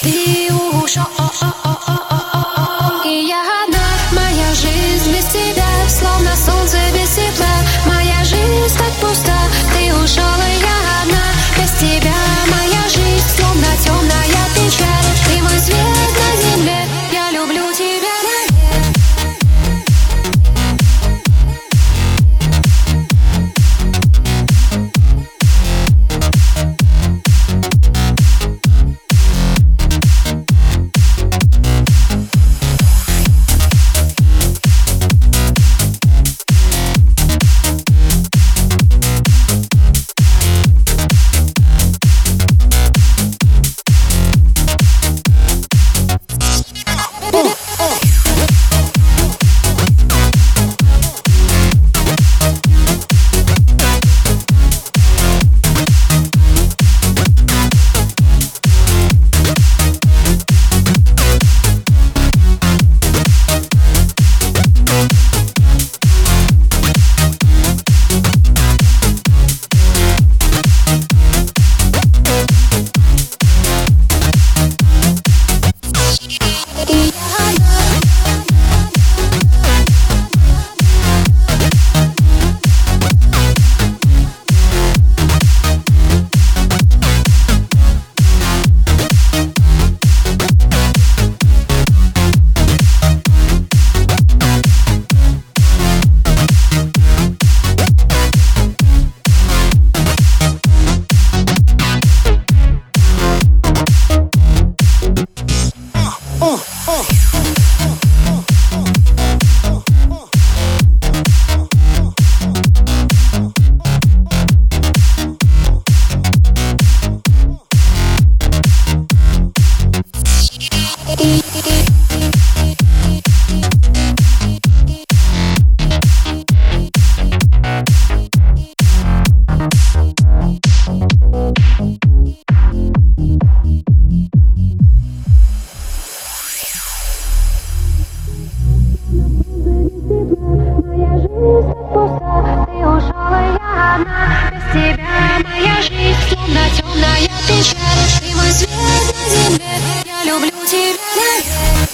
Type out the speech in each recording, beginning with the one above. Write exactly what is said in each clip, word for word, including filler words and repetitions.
Ты ушел, и я одна. Моя жизнь без тебя, словно солнце без тепла. Моя жизнь так пуста. Ты ушел, и я одна. Без тебя моя жизнь, словно темная печаль. Ты мой свет на земле, я люблю тебя навек. Моя жизнь так пуста, ты ушел, и я одна. Без тебя моя жизнь, словно темная печаль. Ты мой свет на земле, я люблю тебя навек.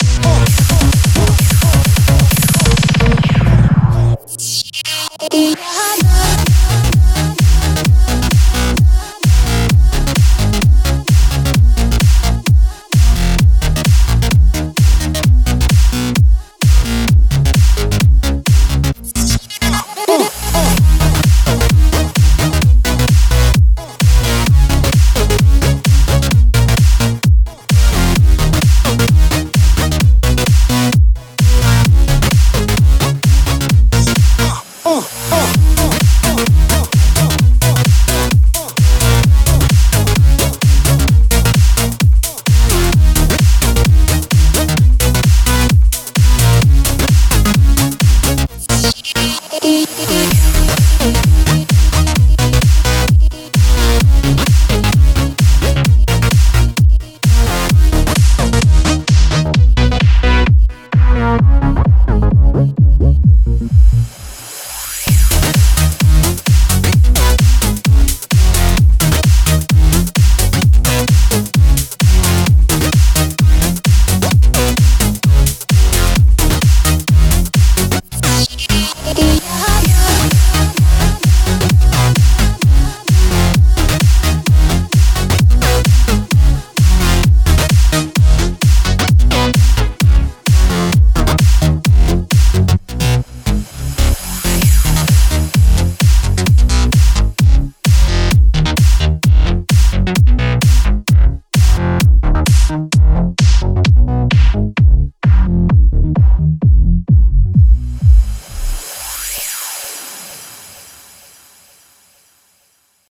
Yeah.